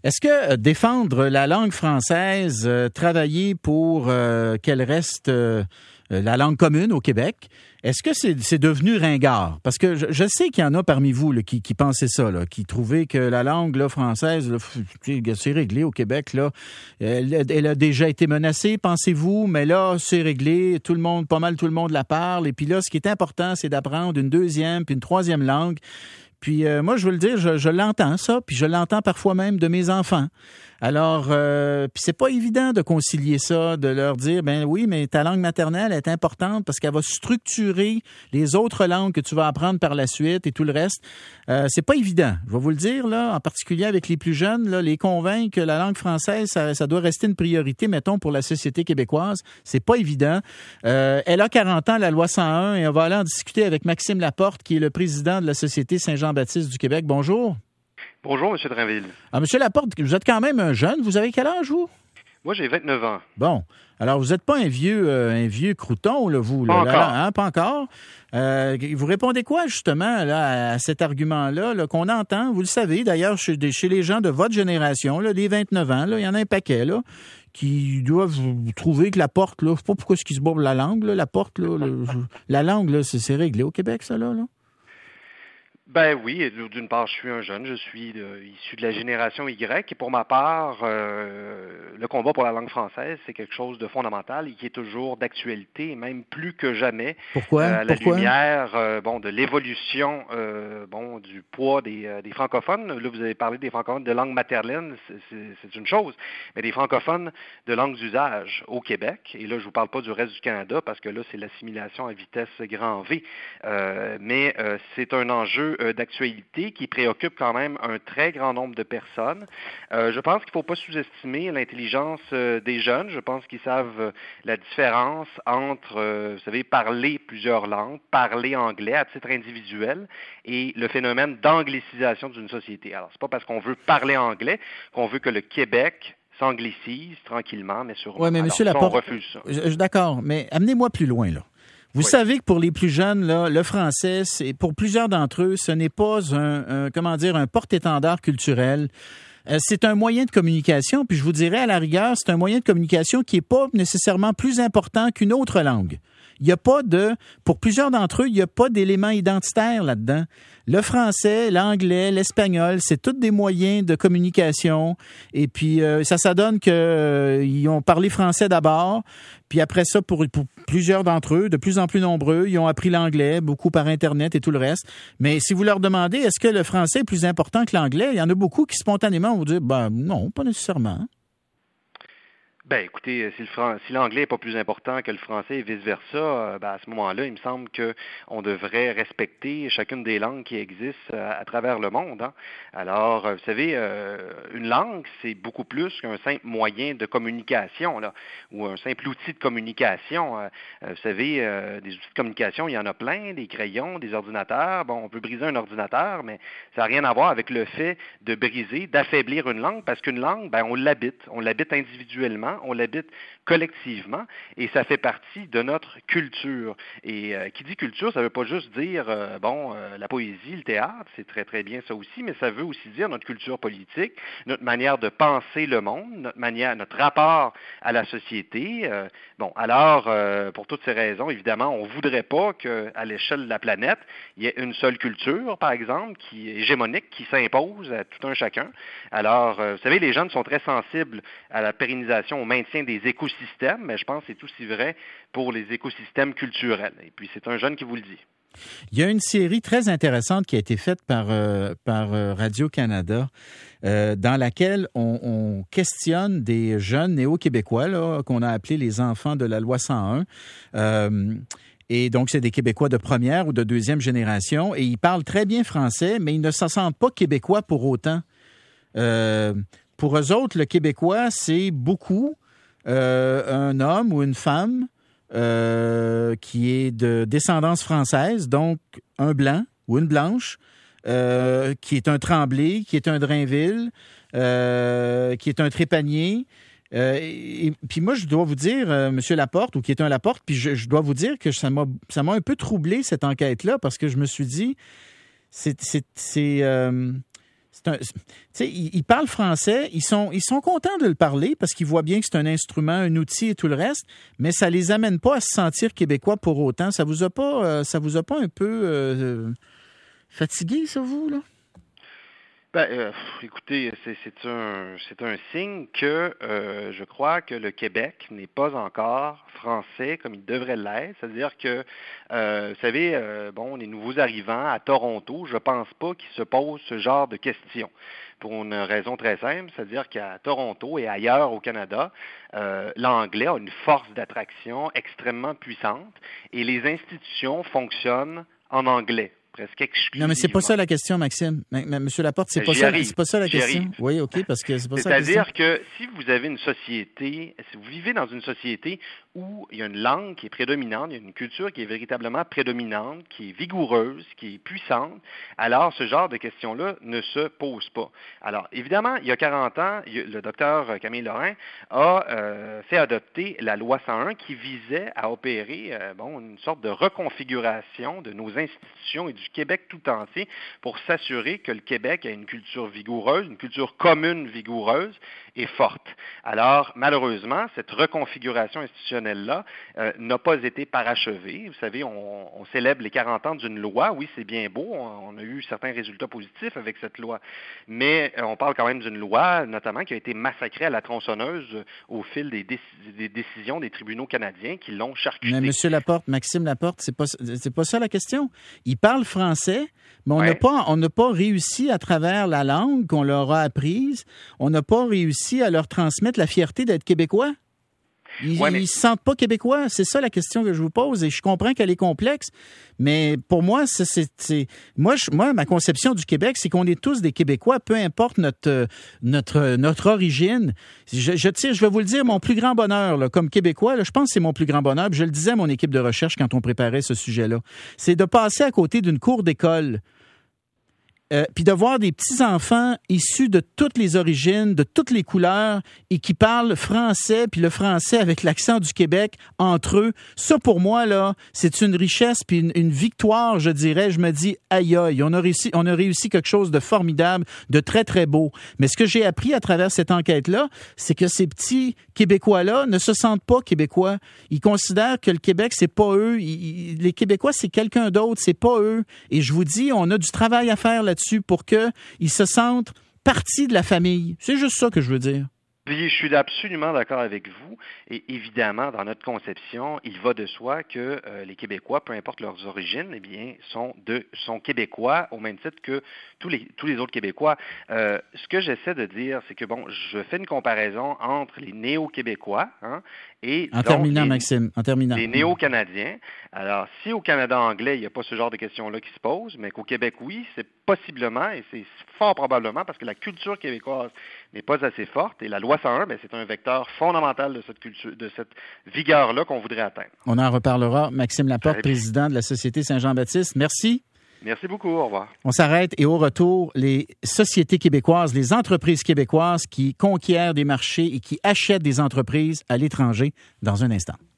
Est-ce que défendre la langue française, travailler pour qu'elle reste la langue commune au Québec, est-ce que c'est devenu ringard? Parce que je sais qu'il y en a parmi vous là, qui pensaient ça, là, qui trouvaient que la langue là, française, là, c'est réglé au Québec. Là, elle a déjà été menacée, pensez-vous, mais là, c'est réglé. Pas mal tout le monde la parle. Et puis là, ce qui est important, c'est d'apprendre une deuxième puis une troisième langue. Puis moi, je veux le dire, je l'entends ça, puis je l'entends parfois même de mes enfants. Alors, puis c'est pas évident de concilier ça, de leur dire, ben oui, mais ta langue maternelle est importante parce qu'elle va structurer les autres langues que tu vas apprendre par la suite et tout le reste. C'est pas évident. Je vais vous le dire, là, en particulier avec les plus jeunes, là, les convaincre que la langue française, ça doit rester une priorité, mettons, pour la société québécoise. C'est pas évident. Elle a 40 ans, la loi 101, et on va aller en discuter avec Maxime Laporte, qui est le président de la Société Saint-Jean-Baptiste du Québec. Bonjour. Bonjour, M. Drainville. M. Laporte, vous êtes quand même un jeune. Vous avez quel âge, vous? Moi, j'ai 29 ans. Bon. Alors, vous n'êtes pas un vieux crouton, là, vous? Pas là, encore. Hein, pas encore. Vous répondez quoi, justement, là, à cet argument-là là, qu'on entend? Vous le savez, d'ailleurs, chez les gens de votre génération, là, les 29 ans, là, il y en a un paquet, là, qui doivent trouver que la porte, là, je sais pas pourquoi ils se bourrent la langue, là, la porte, là, la langue, là, c'est réglé au Québec, ça, là? Ben oui, d'une part, je suis un jeune, je suis issu de la génération Y, et pour ma part, le combat pour la langue française, c'est quelque chose de fondamental et qui est toujours d'actualité, même plus que jamais. Pourquoi? À la lumière, de l'évolution, du poids des francophones. Là, vous avez parlé des francophones de langue maternelle, c'est une chose, mais des francophones de langue d'usage au Québec. Et là, je vous parle pas du reste du Canada parce que là, c'est l'assimilation à vitesse grand V. Mais c'est un enjeu d'actualité qui préoccupe quand même un très grand nombre de personnes. Je pense qu'il ne faut pas sous-estimer l'intelligence des jeunes. Je pense qu'ils savent la différence entre, vous savez, parler plusieurs langues, parler anglais à titre individuel et le phénomène d'anglicisation d'une société. Alors, c'est pas parce qu'on veut parler anglais qu'on veut que le Québec s'anglicise tranquillement, mais sûrement. Oui, mais M. Laporte, on refuse ça. D'accord, mais amenez-moi plus loin, là. Vous savez que pour les plus jeunes, là, le français, pour plusieurs d'entre eux, ce n'est pas un porte-étendard culturel. C'est un moyen de communication, puis je vous dirais à la rigueur, c'est un moyen de communication qui n'est pas nécessairement plus important qu'une autre langue. Il y a pas pour plusieurs d'entre eux, il n'y a pas d'élément identitaire là-dedans. Le français, l'anglais, l'espagnol, c'est tous des moyens de communication. Et puis, ça donne qu'ils ont parlé français d'abord. Puis après ça, pour plusieurs d'entre eux, de plus en plus nombreux, ils ont appris l'anglais, beaucoup par Internet et tout le reste. Mais si vous leur demandez, est-ce que le français est plus important que l'anglais, il y en a beaucoup qui spontanément vont dire, non, pas nécessairement. Ben, écoutez, si l'anglais n'est pas plus important que le français et vice-versa, à ce moment-là, il me semble qu'on devrait respecter chacune des langues qui existent à travers le monde. Hein. Alors, vous savez, une langue, c'est beaucoup plus qu'un simple moyen de communication, là, ou un simple outil de communication. Vous savez, des outils de communication, il y en a plein, des crayons, des ordinateurs. Bon, on peut briser un ordinateur, mais ça n'a rien à voir avec le fait de briser, d'affaiblir une langue, parce qu'une langue, on l'habite individuellement, on l'habite collectivement et ça fait partie de notre culture. Et qui dit culture, ça ne veut pas juste dire, la poésie, le théâtre, c'est très très bien ça aussi, mais ça veut aussi dire notre culture politique, notre manière de penser le monde, notre rapport à la société. Pour toutes ces raisons, évidemment, on ne voudrait pas qu'à l'échelle de la planète, il y ait une seule culture, par exemple, qui est hégémonique, qui s'impose à tout un chacun. Alors, vous savez, les jeunes sont très sensibles à la pérennisation, au maintien des écosystèmes, mais je pense que c'est aussi vrai pour les écosystèmes culturels. Et puis, c'est un jeune qui vous le dit. Il y a une série très intéressante qui a été faite par Radio-Canada dans laquelle on questionne des jeunes néo-québécois là, qu'on a appelés les enfants de la loi 101. Et donc, c'est des Québécois de première ou de deuxième génération. Et ils parlent très bien français, mais ils ne se sentent pas québécois pour autant. Pour eux autres, le Québécois, c'est beaucoup un homme ou une femme qui est de descendance française, donc un blanc ou une blanche, qui est un Tremblay, qui est un Drainville, qui est un Trépanier. Et puis moi, je dois vous dire, M. Laporte, ou qui est un Laporte, puis je dois vous dire que ça m'a un peu troublé, cette enquête-là, parce que je me suis dit, Ils parlent français, ils sont contents de le parler parce qu'ils voient bien que c'est un instrument, un outil et tout le reste, mais ça les amène pas à se sentir québécois pour autant. Ça vous a pas un peu fatigué, ça, vous, là? Écoutez, c'est un signe que je crois que le Québec n'est pas encore français comme il devrait l'être. C'est-à-dire que, vous savez, les nouveaux arrivants à Toronto, je pense pas qu'ils se posent ce genre de questions. Pour une raison très simple, c'est-à-dire qu'à Toronto et ailleurs au Canada, l'anglais a une force d'attraction extrêmement puissante et les institutions fonctionnent en anglais. Presque exclusivement. Non, mais c'est pas ça la question, Maxime. Monsieur Laporte, c'est pas ça la question. Oui, OK, parce que c'est pas ça la question. C'est-à-dire que si vous avez une société, si vous vivez dans une société où il y a une langue qui est prédominante, il y a une culture qui est véritablement prédominante, qui est vigoureuse, qui est puissante, alors ce genre de questions-là ne se pose pas. Alors, évidemment, il y a 40 ans, le docteur Camille Lorrain a fait adopter la loi 101 qui visait à opérer une sorte de reconfiguration de nos institutions et du Québec tout entier pour s'assurer que le Québec a une culture vigoureuse, une culture commune vigoureuse et forte. Alors, malheureusement, cette reconfiguration institutionnelle-là n'a pas été parachevée. Vous savez, on célèbre les 40 ans d'une loi. Oui, c'est bien beau. On a eu certains résultats positifs avec cette loi. Mais on parle quand même d'une loi, notamment, qui a été massacrée à la tronçonneuse au fil des décisions des tribunaux canadiens qui l'ont charcutée. Mais Monsieur Laporte, Maxime Laporte, c'est pas ça la question. Ils parlent français, mais on n'a pas réussi à travers la langue qu'on leur a apprise, on n'a pas réussi à leur transmettre la fierté d'être québécois. Ils se sentent pas québécois. C'est ça la question que je vous pose et je comprends qu'elle est complexe, mais pour moi, moi, ma conception du Québec, c'est qu'on est tous des Québécois, peu importe notre origine. Je vais vous le dire, mon plus grand bonheur, là, comme Québécois, là, je pense que c'est mon plus grand bonheur, puis je le disais à mon équipe de recherche quand on préparait ce sujet-là, c'est de passer à côté d'une cour d'école. Puis de voir des petits-enfants issus de toutes les origines, de toutes les couleurs, et qui parlent français, puis le français avec l'accent du Québec entre eux. Ça, pour moi, là, c'est une richesse, puis une victoire, je dirais. Je me dis, aïe, aïe, on a réussi quelque chose de formidable, de très, très beau. Mais ce que j'ai appris à travers cette enquête-là, c'est que ces petits Québécois-là ne se sentent pas Québécois. Ils considèrent que le Québec, c'est pas eux. Les Québécois, c'est quelqu'un d'autre, c'est pas eux. Et je vous dis, on a du travail à faire là-dessus pour qu'ils se sentent partie de la famille. C'est juste ça que je veux dire. Je suis absolument d'accord avec vous. Et évidemment, dans notre conception, il va de soi que les Québécois, peu importe leurs origines, eh bien, sont Québécois au même titre que tous les autres Québécois. Ce que j'essaie de dire, c'est que, je fais une comparaison entre les néo-Québécois et les néo-Canadiens. Alors, si au Canada anglais, il n'y a pas ce genre de questions-là qui se posent, mais qu'au Québec, oui, c'est possiblement, et c'est fort probablement parce que la culture québécoise n'est pas assez forte, et la loi 101, c'est un vecteur fondamental de cette culture, de cette vigueur-là qu'on voudrait atteindre. On en reparlera. Maxime Laporte, président de la Société Saint-Jean-Baptiste. Merci. Merci beaucoup. Au revoir. On s'arrête et au retour, les sociétés québécoises, les entreprises québécoises qui conquièrent des marchés et qui achètent des entreprises à l'étranger dans un instant.